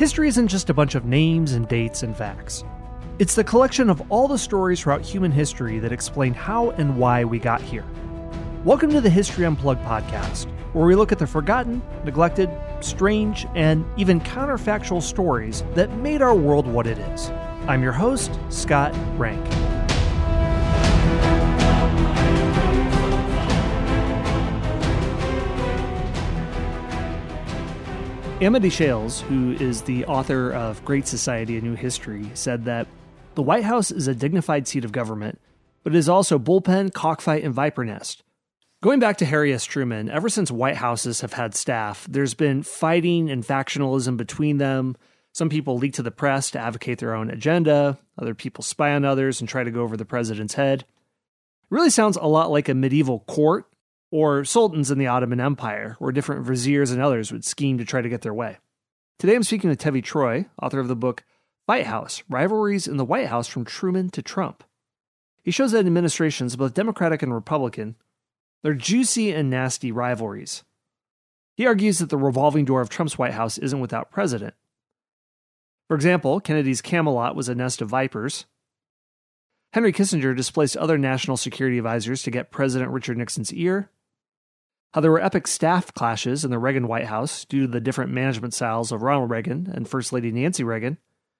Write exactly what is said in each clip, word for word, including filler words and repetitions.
History isn't just a bunch of names and dates and facts. It's the collection of all the stories throughout human history that explain how and why we got here. Welcome to the History Unplugged podcast, where we look at the forgotten, neglected, strange, and even counterfactual stories that made our world what it is. I'm your host, Scott Rank. Amity Shales, who is the author of Great Society, A New History, said that the White House is a dignified seat of government, but it is also bullpen, cockfight, and viper nest. Going back to Harry S. Truman, ever since White Houses have had staff, there's been fighting and factionalism between them. Some people leak to the press to advocate their own agenda. Other people spy on others and try to go over the president's head. It really sounds a lot like a medieval court or sultans in the Ottoman Empire, where different viziers and others would scheme to try to get their way. Today I'm speaking with Tevi Troy, author of the book Fight House: Rivalries in the White House from Truman to Trump. He shows that administrations, both Democratic and Republican, they're juicy and nasty rivalries. He argues that the revolving door of Trump's White House isn't without precedent. For example, Kennedy's Camelot was a nest of vipers. Henry Kissinger displaced other national security advisors to get President Richard Nixon's ear. How there were epic staff clashes in the Reagan White House due to the different management styles of Ronald Reagan and First Lady Nancy Reagan.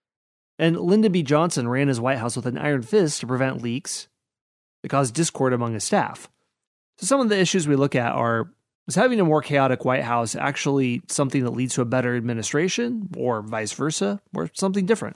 And Lyndon B. Johnson ran his White House with an iron fist to prevent leaks that caused discord among his staff. So some of the issues we look at are, is having a more chaotic White House actually something that leads to a better administration, or vice versa, or something different?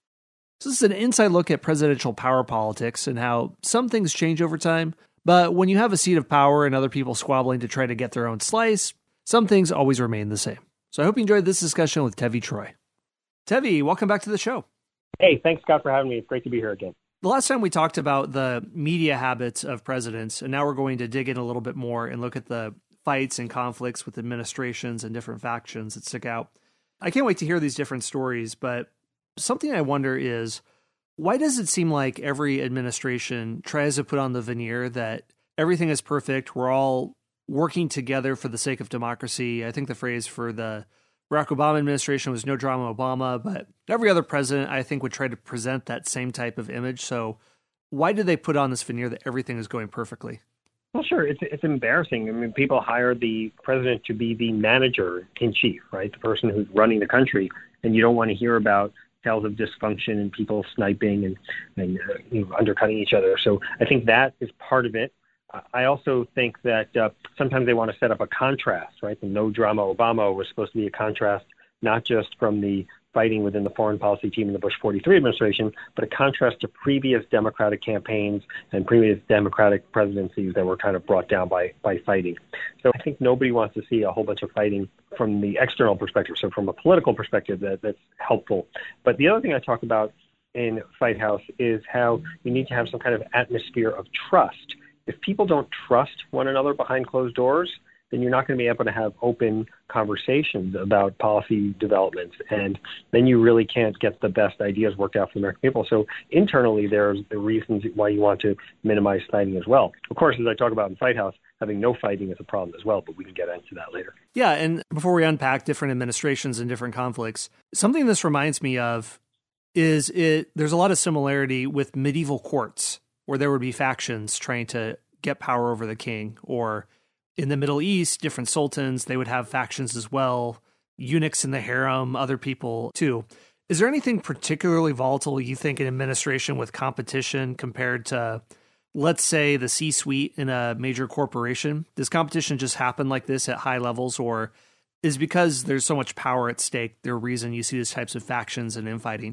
So this is an inside look at presidential power politics and how some things change over time, but when you have a seat of power and other people squabbling to try to get their own slice, some things always remain the same. So I hope you enjoyed this discussion with Tevi Troy. Tevi, welcome back to the show. Hey, thanks, Scott, for having me. It's great to be here again. The last time we talked about the media habits of presidents, and now we're going to dig in a little bit more and look at the fights and conflicts with administrations and different factions that stick out. I can't wait to hear these different stories, but something I wonder is, why does it seem like every administration tries to put on the veneer that everything is perfect, we're all working together for the sake of democracy? I think the phrase for the Barack Obama administration was no drama Obama, but every other president, I think, would try to present that same type of image. So why do they put on this veneer that everything is going perfectly? Well, sure. It's it's embarrassing. I mean, people hire the president to be the manager in chief, right? The person who's running the country, and you don't want to hear about tales of dysfunction and people sniping and, and uh, you know, undercutting each other. So I think that is part of it. Uh, I also think that uh, sometimes they want to set up a contrast, right? The no drama Obama was supposed to be a contrast, not just from the fighting within the foreign policy team in the Bush forty-three administration, but a contrast to previous Democratic campaigns and previous Democratic presidencies that were kind of brought down by, by fighting. So I think nobody wants to see a whole bunch of fighting from the external perspective. So from a political perspective, that, that's helpful. But the other thing I talk about in Fight House is how you need to have some kind of atmosphere of trust. If people don't trust one another behind closed doors, then you're not going to be able to have open conversations about policy developments. And then you really can't get the best ideas worked out for the American people. So internally, there's the reasons why you want to minimize fighting as well. Of course, as I talk about in Fight House, having no fighting is a problem as well, but we can get into that later. Yeah, and before we unpack different administrations and different conflicts, something this reminds me of is it. There's a lot of similarity with medieval courts, where there would be factions trying to get power over the king, or in the Middle East, different sultans, they would have factions as well, eunuchs in the harem, other people too. Is there anything particularly volatile you think in administration with competition compared to, let's say, the C-suite in a major corporation? Does competition just happen like this at high levels, or is because there's so much power at stake the reason you see these types of factions and infighting?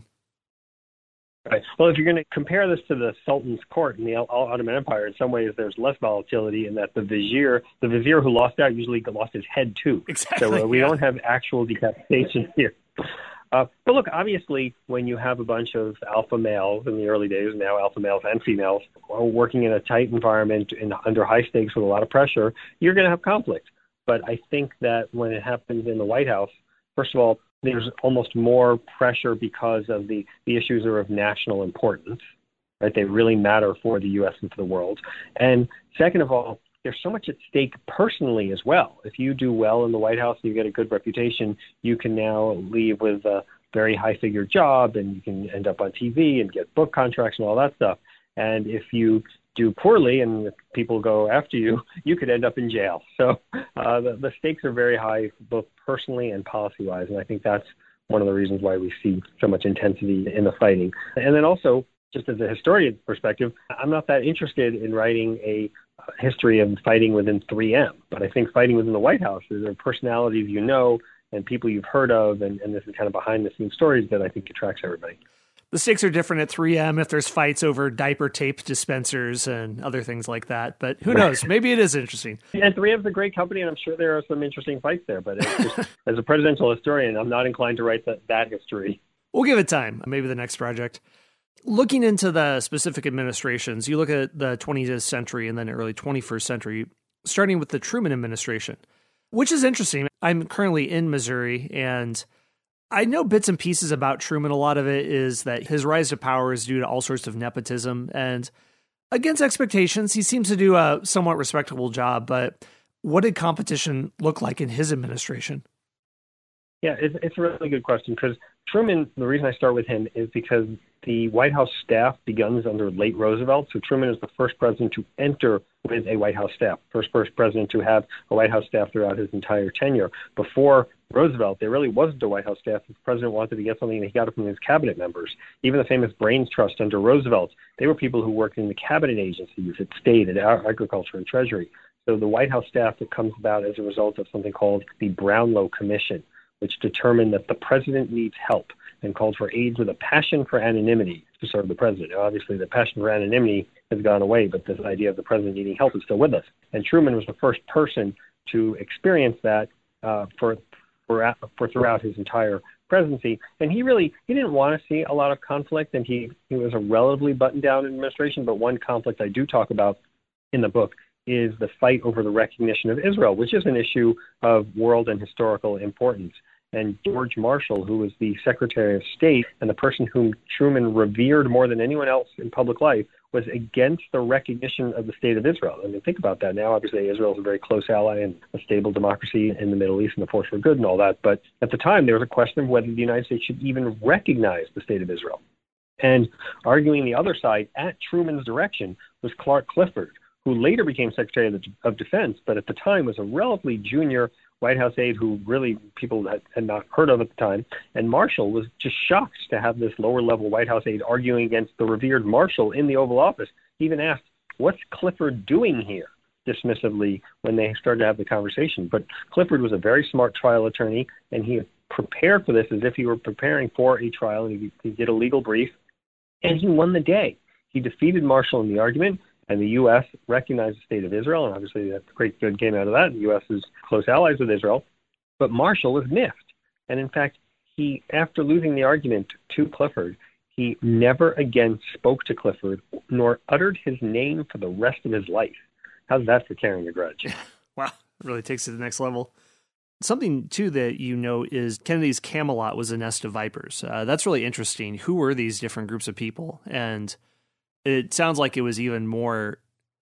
Right. Well, if you're going to compare this to the Sultan's court in the Ottoman Empire, in some ways there's less volatility in that the vizier, the vizier who lost out usually lost his head too. Exactly. So uh, we yeah. don't have actual decapitation here. Uh, but look, obviously, when you have a bunch of alpha males in the early days, now alpha males and females, working in a tight environment and under high stakes with a lot of pressure, you're going to have conflict. But I think that when it happens in the White House, first of all, there's almost more pressure because of the, the issues are of national importance, right? They really matter for the U S and for the world. And second of all, there's so much at stake personally as well. If you do well in the White House and you get a good reputation, you can now leave with uh, very high-figure job, and you can end up on T V and get book contracts and all that stuff. And if you do poorly and people go after you, you could end up in jail. So uh, the, the stakes are very high, both personally and policy-wise, and I think that's one of the reasons why we see so much intensity in the fighting. And then also, just as a historian perspective, I'm not that interested in writing a history of fighting within three M, but I think fighting within the White House, there are personalities you know and people you've heard of, and, and this is kind of behind-the-scenes stories that I think attracts everybody. The stakes are different at three M if there's fights over diaper tape dispensers and other things like that. But who knows? Maybe it is interesting. And three M is a great company, and I'm sure there are some interesting fights there. But it's just, as a presidential historian, I'm not inclined to write that, that history. We'll give it time. Maybe the next project. Looking into the specific administrations, you look at the twentieth century and then early twenty-first century, starting with the Truman administration, which is interesting. I'm currently in Missouri, and I know bits and pieces about Truman. A lot of it is that his rise to power is due to all sorts of nepotism, and against expectations, he seems to do a somewhat respectable job. But what did competition look like in his administration? Yeah, it's, it's a really good question, because Truman, the reason I start with him is because the White House staff begins under late Roosevelt. So Truman is the first president to enter with a White House staff, first first president to have a White House staff throughout his entire tenure. Before Roosevelt, there really wasn't a White House staff. If the president wanted to get something, he got it from his cabinet members. Even the famous Brains Trust under Roosevelt, they were people who worked in the cabinet agencies at State, at Agriculture, and Treasury. So the White House staff that comes about as a result of something called the Brownlow Commission, which determined that the president needs help and called for aides with a passion for anonymity to serve the president. Now, obviously, the passion for anonymity has gone away, but this idea of the president needing help is still with us. And Truman was the first person to experience that uh, for, for for throughout his entire presidency. And he really he didn't want to see a lot of conflict, and he, he was a relatively buttoned-down administration. But one conflict I do talk about in the book is the fight over the recognition of Israel, which is an issue of world and historical importance. And George Marshall, who was the Secretary of State and the person whom Truman revered more than anyone else in public life, was against the recognition of the State of Israel. I mean, think about that now. Obviously, Israel is a very close ally and a stable democracy in the Middle East and a force for good and all that. But at the time, there was a question of whether the United States should even recognize the State of Israel. And arguing the other side at Truman's direction was Clark Clifford, who later became Secretary of, the, of Defense, but at the time was a relatively junior White House aide who really people had, had not heard of at the time. And Marshall was just shocked to have this lower-level White House aide arguing against the revered Marshall in the Oval Office. He even asked, "What's Clifford doing here?" dismissively when they started to have the conversation. But Clifford was a very smart trial attorney, and he prepared for this as if he were preparing for a trial, and he, he did a legal brief, and he won the day. He defeated Marshall in the argument, and the U S recognized the State of Israel, and obviously that great good came out of that. The U S is close allies with Israel. But Marshall was miffed. And in fact, he, after losing the argument to Clifford, he never again spoke to Clifford, nor uttered his name for the rest of his life. How's that for carrying a grudge? Wow, it really takes it to the next level. Something, too, that you know is Kennedy's Camelot was a nest of vipers. Uh, that's really interesting. Who were these different groups of people? And it sounds like it was even more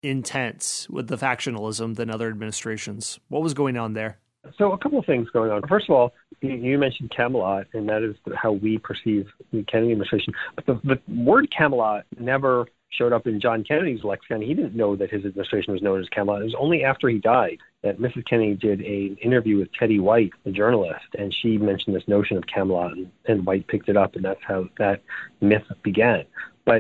intense with the factionalism than other administrations. What was going on there? So a couple of things going on. First of all, you mentioned Camelot, and that is how we perceive the Kennedy administration. But the, the word Camelot never showed up in John Kennedy's lexicon. He didn't know that his administration was known as Camelot. It was only after he died that Missus Kennedy did an interview with Teddy White, the journalist, and she mentioned this notion of Camelot, and, and White picked it up, and that's how that myth began. But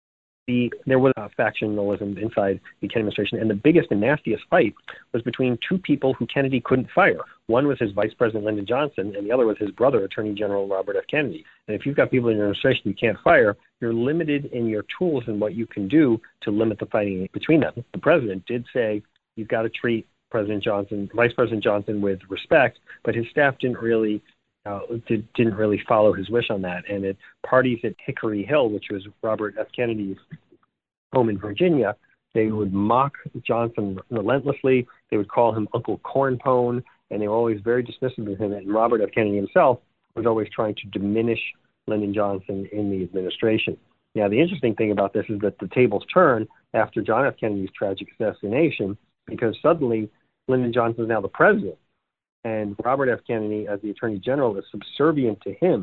The, there was a factionalism inside the Kennedy administration, and the biggest and nastiest fight was between two people who Kennedy couldn't fire. One was his vice president, Lyndon Johnson, and the other was his brother, Attorney General Robert F. Kennedy. And if you've got people in your administration you can't fire, you're limited in your tools and what you can do to limit the fighting between them. The president did say you've got to treat President Johnson, Vice President Johnson with respect, but his staff didn't really Uh, did, didn't really follow his wish on that. And at parties at Hickory Hill, which was Robert F. Kennedy's home in Virginia, they would mock Johnson relentlessly. They would call him Uncle Cornpone, and they were always very dismissive of him. And Robert F. Kennedy himself was always trying to diminish Lyndon Johnson in the administration. Now, the interesting thing about this is that the tables turn after John F. Kennedy's tragic assassination, because suddenly Lyndon Johnson is now the president. And Robert F. Kennedy, as the Attorney General, is subservient to him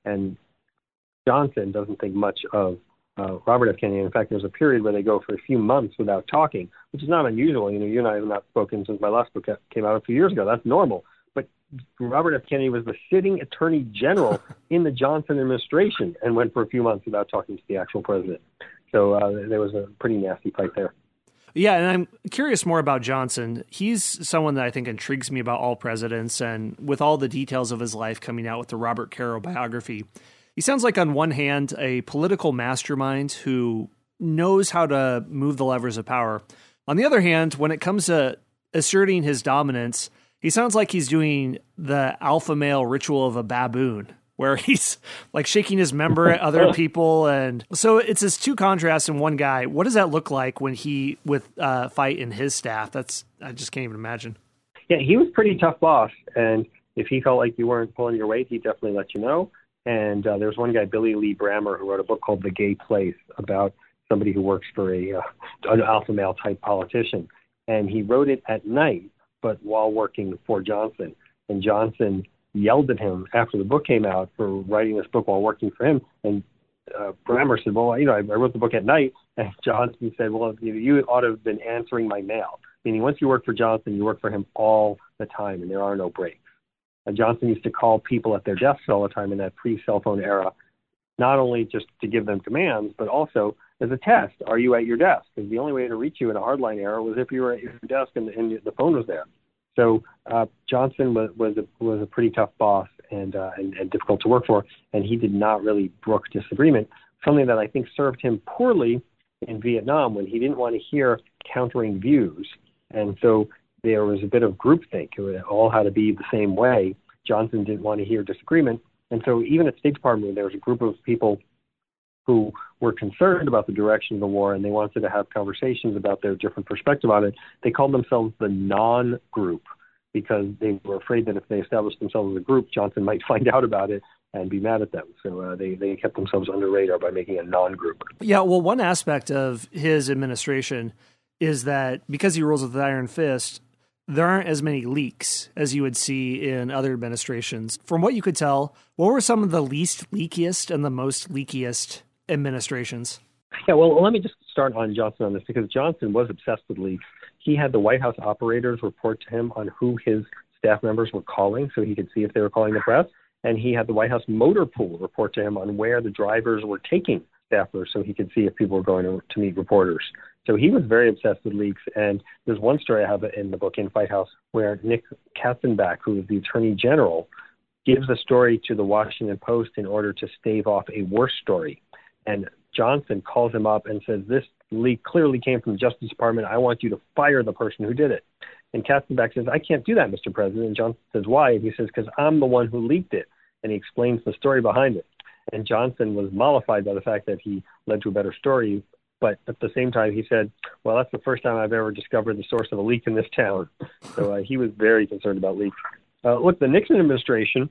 And Johnson doesn't think much of uh, Robert F. Kennedy. In fact, there's a period where they go for a few months without talking, which is not unusual. You know, you and I have not spoken since my last book came out a few years ago. That's normal. But Robert F. Kennedy was the sitting attorney general in the Johnson administration and went for a few months without talking to the actual president. So uh, there was a pretty nasty fight there. Yeah, and I'm curious more about Johnson. He's someone that I think intrigues me about all presidents, and with all the details of his life coming out with the Robert Caro biography, he sounds like, on one hand, a political mastermind who knows how to move the levers of power. On the other hand, when it comes to asserting his dominance, he sounds like he's doing the alpha male ritual of a baboon, where he's like shaking his member at other people. And so it's this two contrasts in one guy. What does that look like when he with uh, fight in his staff? That's, I just can't even imagine. Yeah, he was a pretty tough boss. And if he felt like you weren't pulling your weight, he'd definitely let you know. And uh, there was one guy, Billy Lee Brammer, who wrote a book called The Gay Place about somebody who works for a uh, an alpha male type politician. And he wrote it at night, but while working for Johnson. And Johnson yelled at him after the book came out for writing this book while working for him. And uh, Brammer said, well, you know, I, I wrote the book at night. And Johnson said, well, you, you ought to have been answering my mail. Meaning once you work for Johnson, you work for him all the time, and there are no breaks. And Johnson used to call people at their desks all the time in that pre-cell phone era, not only just to give them commands, but also as a test. Are you at your desk? Because the only way to reach you in a hardline era was if you were at your desk and, and the phone was there. So uh, Johnson was was a, was a pretty tough boss and, uh, and and difficult to work for, and he did not really brook disagreement, something that I think served him poorly in Vietnam when he didn't want to hear countering views. And so there was a bit of groupthink. It all had to be the same way. Johnson didn't want to hear disagreement. And so even at State Department, there was a group of people who were concerned about the direction of the war, and they wanted to have conversations about their different perspective on it. They called themselves the non-group because they were afraid that if they established themselves as a group, Johnson might find out about it and be mad at them. So uh, they, they kept themselves under radar by making a non-group. Yeah, well, one aspect of his administration is that because he rules with the iron fist, there aren't as many leaks as you would see in other administrations. From what you could tell, what were some of the least leakiest and the most leakiest administrations? Yeah, well, let me just start on Johnson on this, because Johnson was obsessed with leaks. He had the White House operators report to him on who his staff members were calling so he could see if they were calling the press. And he had the White House motor pool report to him on where the drivers were taking staffers so he could see if people were going to, to meet reporters. So he was very obsessed with leaks. And there's one story I have in the book, In Fight House, where Nick Katzenbach, who is the Attorney General, gives a story to the Washington Post in order to stave off a worse story. And Johnson calls him up and says, this leak clearly came from the Justice Department. I want you to fire the person who did it. And Katzenbach says, I can't do that, Mister President. And Johnson says, why? And he says, because I'm the one who leaked it. And he explains the story behind it. And Johnson was mollified by the fact that he led to a better story. But at the same time, he said, well, that's the first time I've ever discovered the source of a leak in this town. So uh, he was very concerned about leaks. Uh, look, the Nixon administration,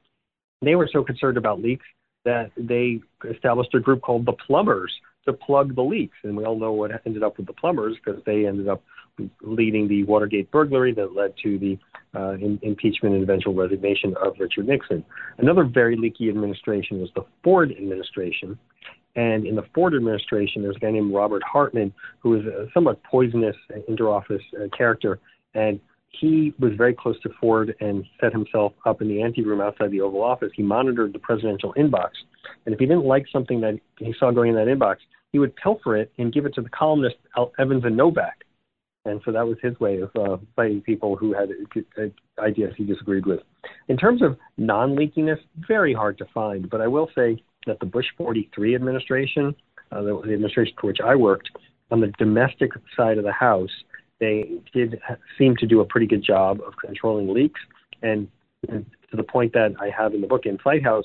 they were so concerned about leaks that they established a group called the Plumbers to plug the leaks. And we all know what ended up with the Plumbers, because they ended up leading the Watergate burglary that led to the uh, in, impeachment and eventual resignation of Richard Nixon. Another very leaky administration was the Ford administration. And in the Ford administration, there's a guy named Robert Hartman, who is a somewhat poisonous interoffice uh, character. And he was very close to Ford and set himself up in the anteroom outside the Oval Office. He monitored the presidential inbox. And if he didn't like something that he saw going in that inbox, he would pilfer it and give it to the columnists Evans and Novak. And so that was his way of uh, fighting people who had uh, ideas he disagreed with. In terms of non-leakiness, very hard to find. But I will say that the Bush forty-three administration, uh, the, the administration for which I worked, on the domestic side of the House, they did seem to do a pretty good job of controlling leaks. And, and to the point that I have in the book, In Fight House,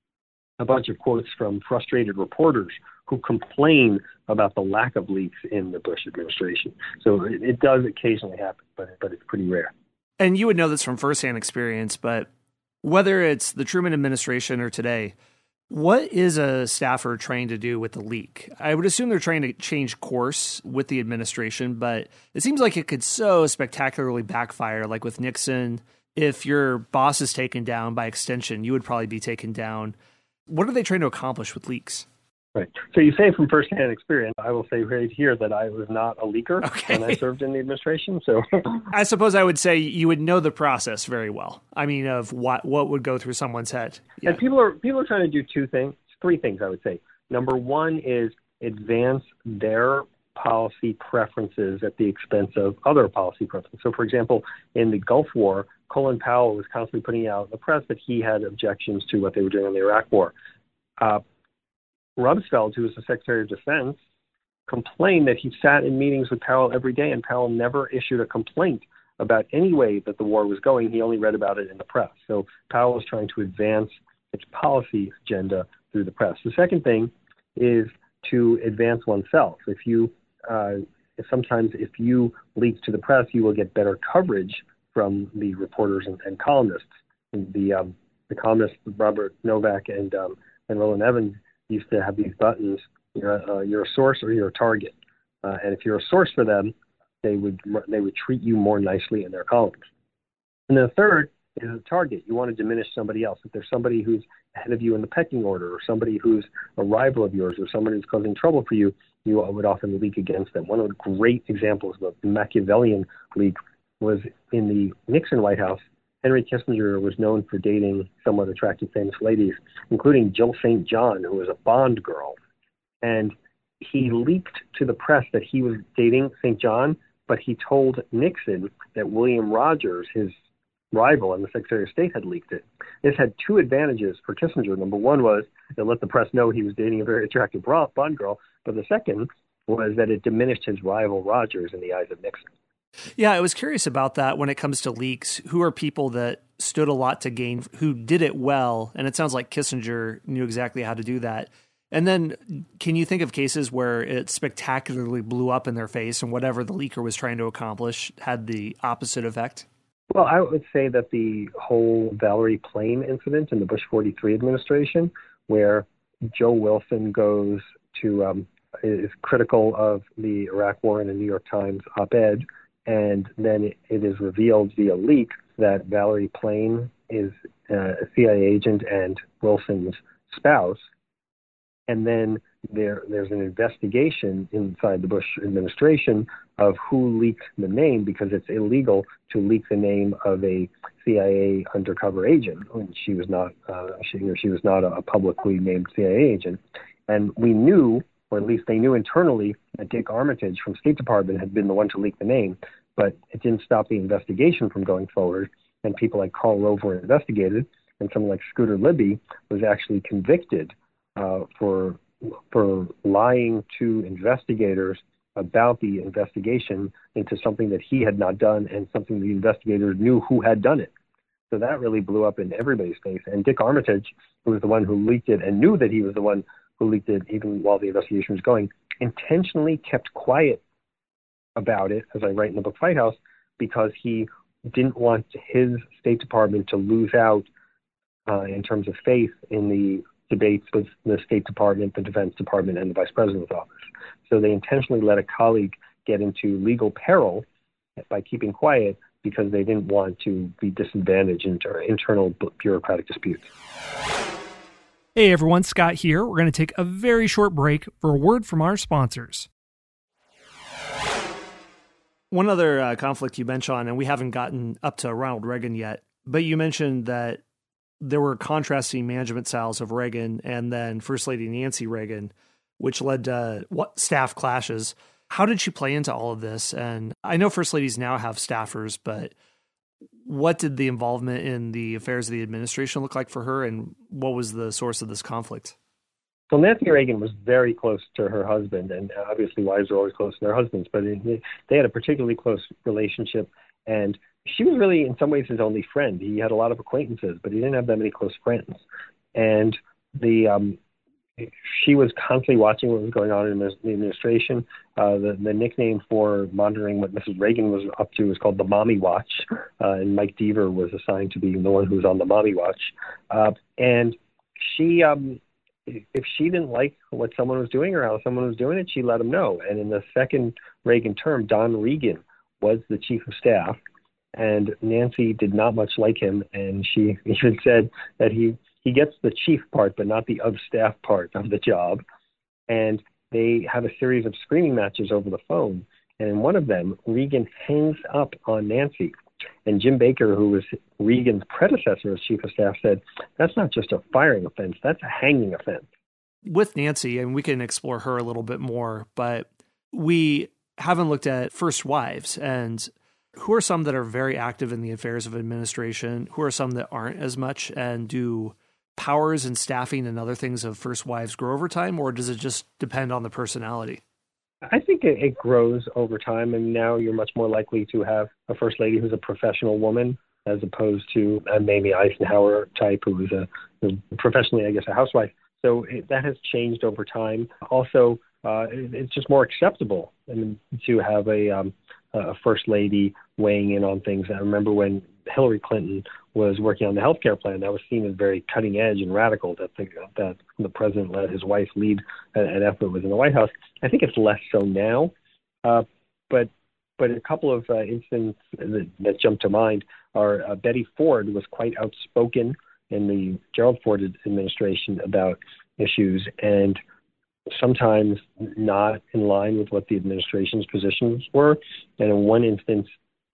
a bunch of quotes from frustrated reporters who complain about the lack of leaks in the Bush administration. So it, it does occasionally happen, but but it's pretty rare. And you would know this from firsthand experience, but whether it's the Truman administration or today, what is a staffer trained to do with the leak? I would assume they're trying to change course with the administration, but it seems like it could so spectacularly backfire, like with Nixon. If your boss is taken down, by extension, you would probably be taken down. What are they trying to accomplish with leaks? Right. So you say from firsthand experience, I will say right here that I was not a leaker okay. when I served in the administration. So I suppose I would say you would know the process very well. I mean, of what what would go through someone's head. Yeah. And people are people are trying to do two things, three things, I would say. Number one is advance their policy preferences at the expense of other policy preferences. So, for example, in the Gulf War, Colin Powell was constantly putting out in the press that he had objections to what they were doing in the Iraq War. Uh, Rumsfeld, who was the Secretary of Defense, complained that he sat in meetings with Powell every day, and Powell never issued a complaint about any way that the war was going. He only read about it in the press. So Powell was trying to advance its policy agenda through the press. The second thing is to advance oneself. If you, uh, if sometimes if you leak to the press, you will get better coverage from the reporters and, and columnists. And the um, the columnists Robert Novak and um, and Roland Evans used to have these buttons. You're a, uh, you're a source or you're a target, uh, and if you're a source for them, they would they would treat you more nicely in their columns. And then the third is a target. You want to diminish somebody else. If there's somebody who's ahead of you in the pecking order, or somebody who's a rival of yours, or somebody who's causing trouble for you, you would often leak against them. One of the great examples of the Machiavellian leak was in the Nixon White House. Henry Kissinger was known for dating somewhat attractive famous ladies, including Jill Saint John, who was a Bond girl. And he leaked to the press that he was dating Saint John, but he told Nixon that William Rogers, his rival and the Secretary of State, had leaked it. This had two advantages for Kissinger. Number one was it let the press know he was dating a very attractive Bond girl, but the second was that it diminished his rival Rogers in the eyes of Nixon. Yeah, I was curious about that when it comes to leaks. Who are people that stood a lot to gain, who did it well? And it sounds like Kissinger knew exactly how to do that. And then can you think of cases where it spectacularly blew up in their face and whatever the leaker was trying to accomplish had the opposite effect? Well, I would say that the whole Valerie Plame incident in the Bush forty-three administration, where Joe Wilson goes to, um, is critical of the Iraq War in a New York Times op-ed, and then it, it is revealed via leak that Valerie Plame is uh, a C I A agent and Wilson's spouse. And then there there's an investigation inside the Bush administration of who leaked the name, because it's illegal to leak the name of a C I A undercover agent. She was not uh, she, or she was not a publicly named C I A agent. And we knew, or at least they knew internally, that Dick Armitage from State Department had been the one to leak the name, but it didn't stop the investigation from going forward. And people like Karl Rove were investigated, and someone like Scooter Libby was actually convicted uh, for for lying to investigators about the investigation into something that he had not done and something the investigators knew who had done it. So that really blew up in everybody's face. And Dick Armitage, who was the one who leaked it and knew that he was the one who leaked it even while the investigation was going, intentionally kept quiet about it, as I write in the book Fight House, because he didn't want his State Department to lose out uh, in terms of faith in the debates with the State Department, the Defense Department, and the Vice President's office. So they intentionally let a colleague get into legal peril by keeping quiet because they didn't want to be disadvantaged in inter- internal bureaucratic disputes. Hey everyone, Scott here. We're going to take a very short break for a word from our sponsors. One other uh, conflict you mentioned, and we haven't gotten up to Ronald Reagan yet, but you mentioned that there were contrasting management styles of Reagan and then First Lady Nancy Reagan, which led to what staff clashes. How did she play into all of this? And I know First Ladies now have staffers, but what did the involvement in the affairs of the administration look like for her, and what was the source of this conflict? Well, Nancy Reagan was very close to her husband, and obviously wives are always close to their husbands, but they had a particularly close relationship, and she was really, in some ways, his only friend. He had a lot of acquaintances, but he didn't have that many close friends. And the um, she was constantly watching what was going on in the administration. Uh, the, the nickname for monitoring what Missus Reagan was up to was called the Mommy Watch, uh, and Mike Deaver was assigned to be the one who was on the Mommy Watch. Uh, and she... Um, if she didn't like what someone was doing or how someone was doing it, she let him know. And in the second Reagan term, Don Regan was the chief of staff, and Nancy did not much like him. And she even said that he, he gets the chief part, but not the of staff part of the job. And they have a series of screaming matches over the phone. And in one of them, Regan hangs up on Nancy. And Jim Baker, who was Regan's predecessor as chief of staff, said, that's not just a firing offense, that's a hanging offense. With Nancy, and we can explore her a little bit more, but we haven't looked at first wives, and who are some that are very active in the affairs of administration? Who are some that aren't as much? And do powers and staffing and other things of first wives grow over time, or does it just depend on the personality? I think it, it grows over time, and now you're much more likely to have a first lady who's a professional woman as opposed to a Mamie Eisenhower type who was a, a professionally, I guess, a housewife. So it, that has changed over time. Also, uh, it, it's just more acceptable I mean, to have a, um, a first lady weighing in on things. I remember when Hillary Clinton was working on the health care plan, that was seen as very cutting edge and radical that the, that the president let his wife lead an effort within the White House. I think it's less so now, uh, but but a couple of uh, incidents that, that jump to mind are uh, Betty Ford was quite outspoken in the Gerald Ford administration about issues, and sometimes not in line with what the administration's positions were. And in one instance,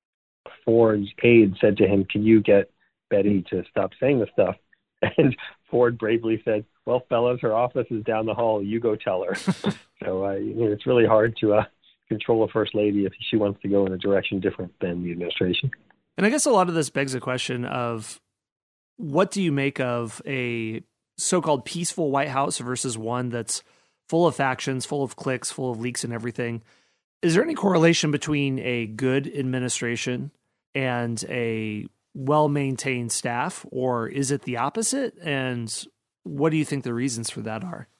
Ford's aide said to him, can you get Betty to stop saying this stuff? And Ford bravely said, well, fellas, her office is down the hall. You go tell her. So uh, you know, it's really hard to uh, control a first lady if she wants to go in a direction different than the administration. And I guess a lot of this begs the question of what do you make of a so-called peaceful White House versus one that's full of factions, full of cliques, full of leaks and everything? Is there any correlation between a good administration and a well-maintained staff, or is it the opposite? And what do you think the reasons for that are?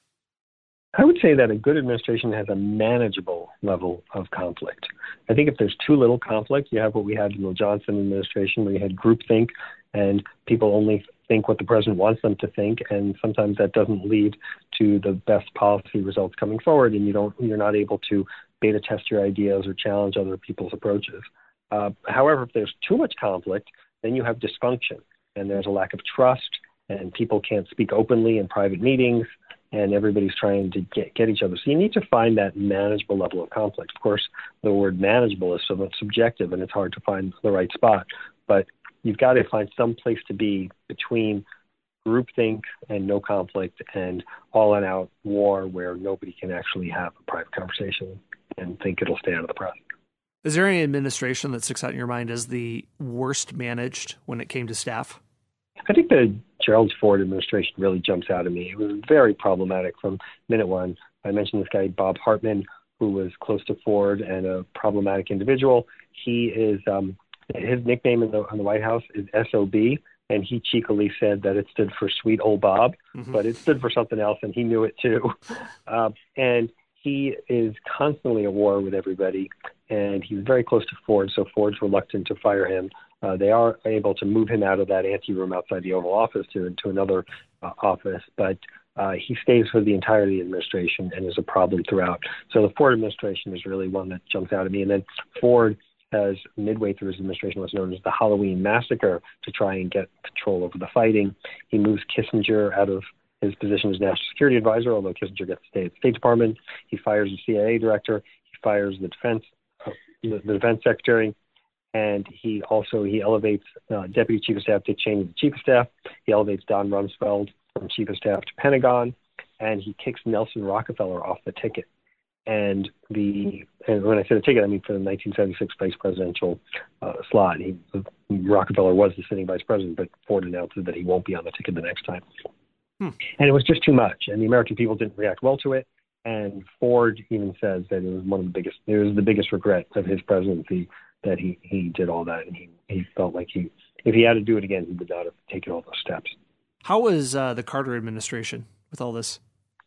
I would say that a good administration has a manageable level of conflict. I think if there's too little conflict, you have what we had in the Johnson administration, where you had groupthink and people only think what the president wants them to think, and sometimes that doesn't lead to the best policy results coming forward, and you don't, you're not able to beta test your ideas or challenge other people's approaches. Uh, however, if there's too much conflict, then you have dysfunction, and there's a lack of trust, and people can't speak openly in private meetings, and everybody's trying to get, get each other. So you need to find that manageable level of conflict. Of course, the word manageable is somewhat subjective, and it's hard to find the right spot, but you've got to find some place to be between groupthink and no conflict and all-out war where nobody can actually have a private conversation and think it'll stay out of the press. Is there any administration that sticks out in your mind as the worst managed when it came to staff? I think the Gerald Ford administration really jumps out at me. It was very problematic from minute one. I mentioned this guy, Bob Hartman, who was close to Ford and a problematic individual. He is, um, his nickname in the, in the White House is S O B, and he cheekily said that it stood for Sweet Old Bob, mm-hmm. but it stood for something else, and he knew it too. Uh, and he is constantly at war with everybody, and he's very close to Ford, so Ford's reluctant to fire him. Uh, they are able to move him out of that anteroom outside the Oval Office to, to another uh, office, but uh, he stays for the entirety of the administration and is a problem throughout. So the Ford administration is really one that jumps out at me. And then Ford has, midway through his administration, what's known as the Halloween Massacre to try and get control over the fighting. He moves Kissinger out of his position as National Security Advisor, although Kissinger gets to stay at the State Department. He fires the C I A director. He fires the defense, uh, the, the defense secretary. And he also, he elevates uh, Deputy Chief of Staff Dick Cheney to Chief of Staff. He elevates Don Rumsfeld from Chief of Staff to Pentagon. And he kicks Nelson Rockefeller off the ticket. And the and when I say the ticket, I mean for the nineteen seventy-six vice presidential uh, slot. He, Rockefeller was the sitting vice president, but Ford announced that he won't be on the ticket the next time. Hmm. And it was just too much. And the American people didn't react well to it. And Ford even says that it was one of the biggest, it was the biggest regret of his presidency that he, he did all that. And he, he felt like he, if he had to do it again, he would not have taken all those steps. How was uh, the Carter administration with all this?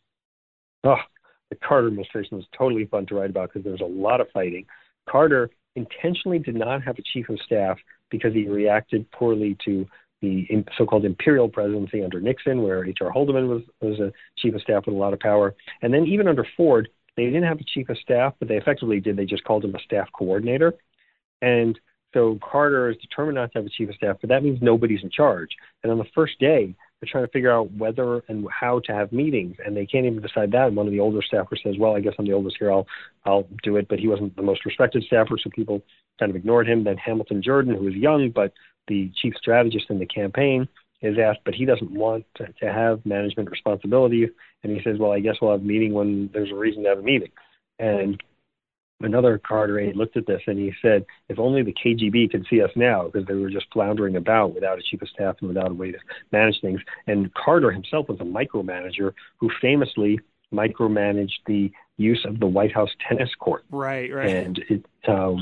Oh, the Carter administration was totally fun to write about because there was a lot of fighting. Carter intentionally did not have a chief of staff because he reacted poorly to the so-called imperial presidency under Nixon, where H R Haldeman was, was a chief of staff with a lot of power. And then even under Ford, they didn't have a chief of staff, but they effectively did. They just called him a staff coordinator. And so Carter is determined not to have a chief of staff, but that means nobody's in charge. And on the first day, they're trying to figure out whether and how to have meetings, and they can't even decide that. And one of the older staffers says, well, I guess I'm the oldest here, I'll, I'll do it. But he wasn't the most respected staffer, so people kind of ignored him. Then Hamilton Jordan, who was young, but the chief strategist in the campaign, is asked, but he doesn't want to, to have management responsibilities. And he says, well, I guess we'll have a meeting when there's a reason to have a meeting. And another Carter aide looked at this and he said, if only the K G B could see us now, because they were just floundering about without a chief of staff and without a way to manage things. And Carter himself was a micromanager who famously micromanaged the use of the White House tennis court. Right, right. And it, uh,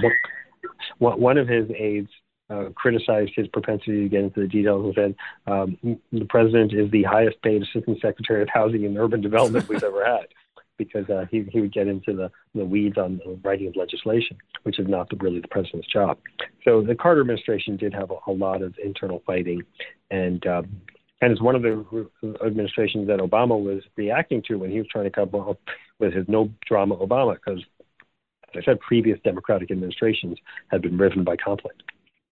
one, one of his aides uh, criticized his propensity to get into the details and said, um, the president is the highest paid assistant secretary of housing and urban development we've ever had. Because uh, he, he would get into the, the weeds on the writing of legislation, which is not the, really the president's job. So the Carter administration did have a, a lot of internal fighting, and um, and it's one of the administrations that Obama was reacting to when he was trying to come up with his no drama Obama, because, as I said, previous Democratic administrations had been riven by conflict.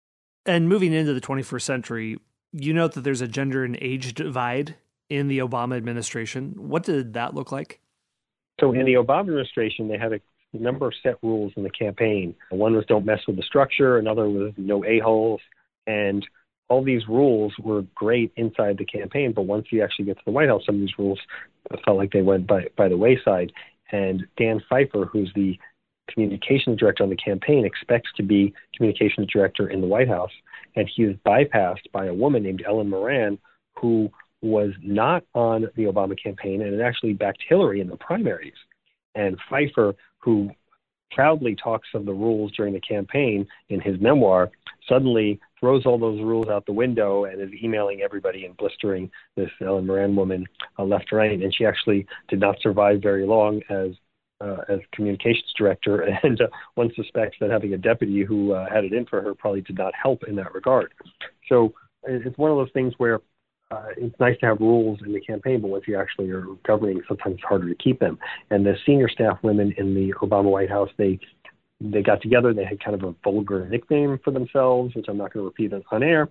And moving into the twenty-first century, you note that there's a gender and age divide in the Obama administration. What did that look like? So in the Obama administration, they had a number of set rules in the campaign. One was don't mess with the structure. Another was no a-holes. And all these rules were great inside the campaign. But once you actually get to the White House, some of these rules felt like they went by, by the wayside. And Dan Pfeiffer, who's the communications director on the campaign, expects to be communications director in the White House. And he was bypassed by a woman named Ellen Moran, who was not on the Obama campaign and it actually backed Hillary in the primaries. And Pfeiffer, who proudly talks of the rules during the campaign in his memoir, suddenly throws all those rules out the window and is emailing everybody and blistering this Ellen Moran woman uh, left and right. And she actually did not survive very long as uh, as communications director. And uh, one suspects that having a deputy who uh, had it in for her probably did not help in that regard. So it's one of those things where Uh, it's nice to have rules in the campaign, but once you actually are governing, sometimes it's harder to keep them. And the senior staff women in the Obama White House, they they got together. They had kind of a vulgar nickname for themselves, which I'm not going to repeat on air.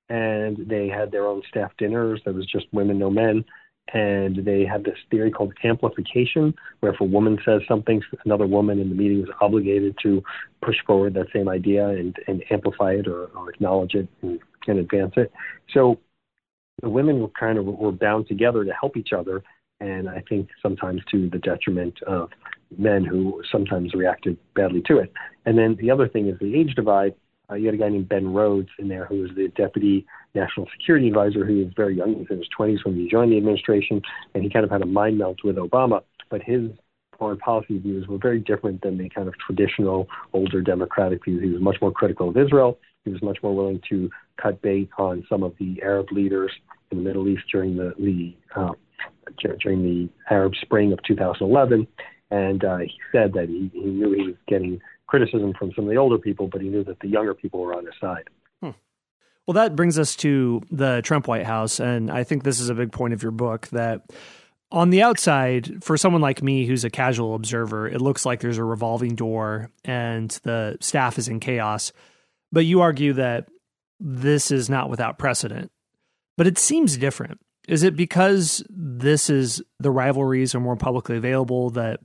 And they had their own staff dinners. There was just women, no men. And they had this theory called amplification, where if a woman says something, another woman in the meeting was obligated to push forward that same idea and, and amplify it or, or acknowledge it and, and advance it. So the women were kind of were bound together to help each other, and I think sometimes to the detriment of men who sometimes reacted badly to it. And then the other thing is the age divide. Uh, you had a guy named Ben Rhodes in there who was the deputy national security advisor, who was very young, he was in his twenties when he joined the administration, and he kind of had a mind melt with Obama. But his foreign policy views were very different than the kind of traditional older Democratic views. He was much more critical of Israel. He was much more willing to cut bait on some of the Arab leaders in the Middle East during the, the uh, during the Arab Spring of two thousand eleven. And uh, he said that he, he knew he was getting criticism from some of the older people, but he knew that the younger people were on his side. Hmm. Well, that brings us to the Trump White House. And I think this is a big point of your book, that on the outside, for someone like me who's a casual observer, it looks like there's a revolving door and the staff is in chaos. But you argue that this is not without precedent. But it seems different. Is it because this is the rivalries are more publicly available, that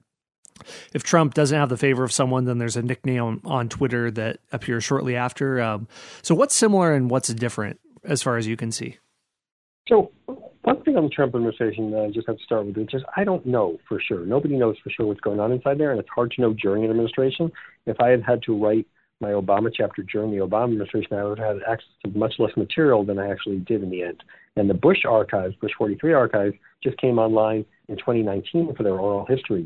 if Trump doesn't have the favor of someone, then there's a nickname on, on Twitter that appears shortly after? Um, so what's similar and what's different as far as you can see? So one thing on the Trump administration that I just have to start with is just I don't know for sure. Nobody knows for sure what's going on inside there, and it's hard to know during an administration. If I had had to write my Obama chapter during the Obama administration, I would have had access to much less material than I actually did in the end. And the Bush archives, Bush forty-three archives, just came online in twenty nineteen for their oral histories.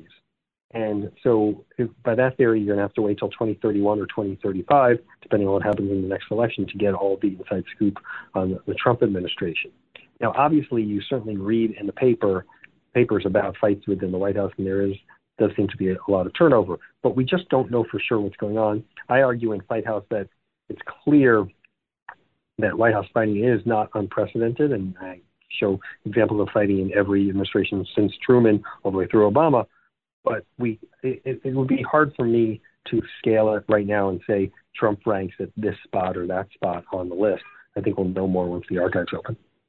And so if, by that theory, you're going to have to wait till twenty thirty-one or twenty thirty-five, depending on what happens in the next election, to get all the inside scoop on the, the Trump administration. Now, obviously, you certainly read in the paper papers about fights within the White House, and there is does seem to be a, a lot of turnover. But we just don't know for sure what's going on. I argue in Fight House that it's clear that White House fighting is not unprecedented, and I show examples of fighting in every administration since Truman all the way through Obama. But we, it, it would be hard for me to scale it right now and say Trump ranks at this spot or that spot on the list. I think we'll know more once the archives open.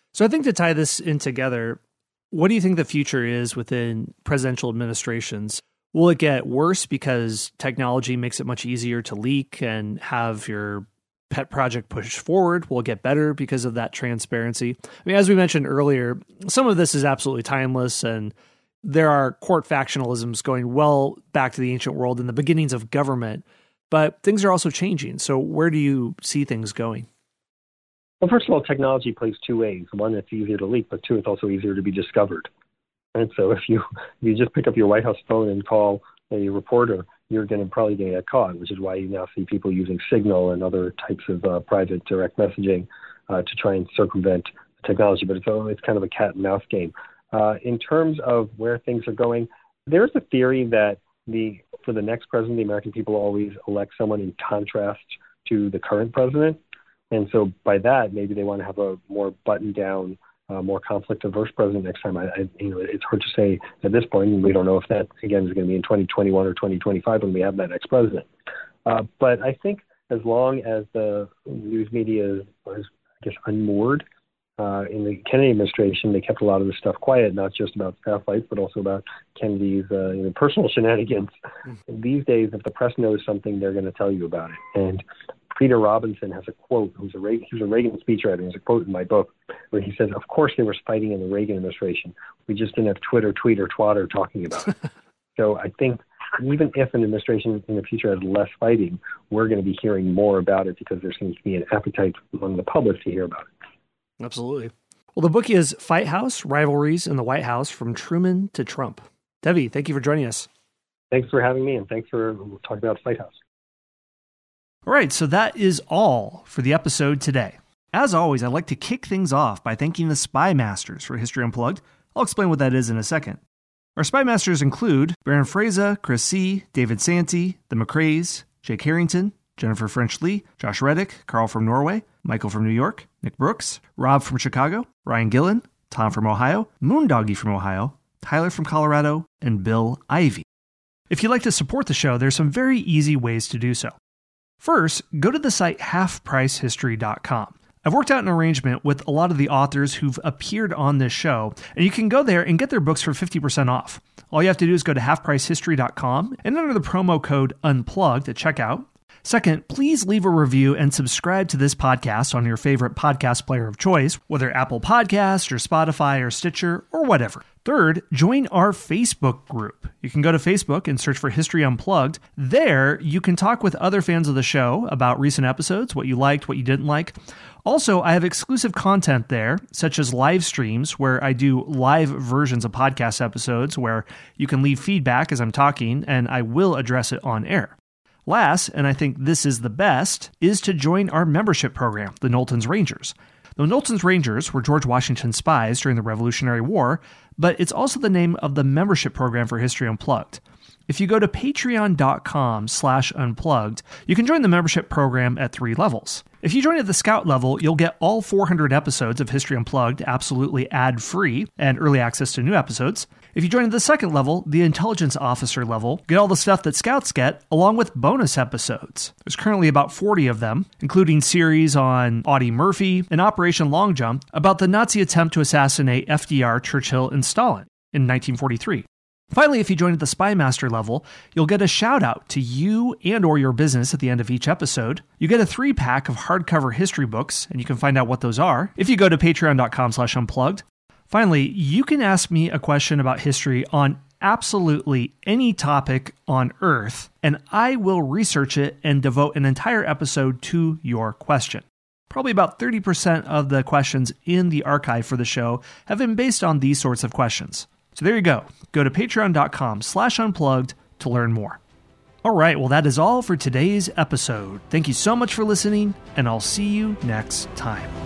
So I think to tie this in together, what do you think the future is within presidential administrations? Will it get worse because technology makes it much easier to leak and have your pet project pushed forward? Will it get better because of that transparency? I mean, as we mentioned earlier, some of this is absolutely timeless, and there are court factionalisms going well back to the ancient world and the beginnings of government, but things are also changing. So where do you see things going? Well, first of all, technology plays two ways. One, it's easier to leak, but two, it's also easier to be discovered. And so if you you just pick up your White House phone and call a reporter, you're going to probably get caught, which is why you now see people using Signal and other types of uh, private direct messaging uh, to try and circumvent the technology. But it's, it's kind of a cat and mouse game. Uh, in terms of where things are going, there's a theory that the for the next president, the American people always elect someone in contrast to the current president. And so by that, maybe they want to have a more buttoned down, uh, more conflict-averse president next time. I, I, you know, it's hard to say at this point, and we don't know if that, again, is going to be in twenty twenty-one or twenty twenty-five when we have that next president. Uh, but I think as long as the news media is, is I guess, unmoored, uh, in the Kennedy administration, they kept a lot of this stuff quiet, not just about staff fights, but also about Kennedy's uh, you know, personal shenanigans. Mm-hmm. These days, if the press knows something, they're going to tell you about it. And Peter Robinson has a quote, who's a, Reagan, who's a Reagan speechwriter, there's a quote in my book where he says, of course there was fighting in the Reagan administration. We just didn't have Twitter, tweet, or twatter talking about it. So I think even if an administration in the future has less fighting, we're going to be hearing more about it because there seems to be an appetite among the public to hear about it. Absolutely. Well, the book is Fight House, Rivalries in the White House from Truman to Trump. Devi, thank you for joining us. Thanks for having me, and thanks for talking about Fight House. All right, so that is all for the episode today. As always, I'd like to kick things off by thanking the Spy Masters for History Unplugged. I'll explain what that is in a second. Our Spy Masters include Baron Fraza, Chris C., David Santee, the McRaes, Jake Harrington, Jennifer French Lee, Josh Reddick, Carl from Norway, Michael from New York, Nick Brooks, Rob from Chicago, Ryan Gillen, Tom from Ohio, Moondoggy from Ohio, Tyler from Colorado, and Bill Ivey. If you'd like to support the show, there's some very easy ways to do so. First, go to the site half price history dot com. I've worked out an arrangement with a lot of the authors who've appeared on this show, and you can go there and get their books for fifty percent off. All you have to do is go to half price history dot com and enter the promo code UNPLUGGED at checkout. Second, please leave a review and subscribe to this podcast on your favorite podcast player of choice, whether Apple Podcasts or Spotify or Stitcher or whatever. Third, join our Facebook group. You can go to Facebook and search for History Unplugged. There, you can talk with other fans of the show about recent episodes, what you liked, what you didn't like. Also, I have exclusive content there, such as live streams where I do live versions of podcast episodes where you can leave feedback as I'm talking, and I will address it on air. Last, and I think this is the best, is to join our membership program, the Knowlton's Rangers. The Knowlton's Rangers were George Washington's spies during the Revolutionary War, but it's also the name of the membership program for History Unplugged. If you go to patreon.com slash unplugged, you can join the membership program at three levels. If you join at the Scout level, you'll get all four hundred episodes of History Unplugged absolutely ad-free and early access to new episodes. If you join at the second level, the Intelligence Officer level, get all the stuff that Scouts get, along with bonus episodes. There's currently about forty of them, including series on Audie Murphy and Operation Long Jump about the Nazi attempt to assassinate F D R, Churchill, and Stalin in nineteen forty-three. Finally, if you join at the Spy Master level, you'll get a shout out to you and or your business at the end of each episode. You get a three pack of hardcover history books, and you can find out what those are if you go to patreon.com slash unplugged. Finally, you can ask me a question about history on absolutely any topic on Earth, and I will research it and devote an entire episode to your question. Probably about thirty percent of the questions in the archive for the show have been based on these sorts of questions. So there you go. Go to patreon.com slash unplugged to learn more. All right, well, that is all for today's episode. Thank you so much for listening, and I'll see you next time.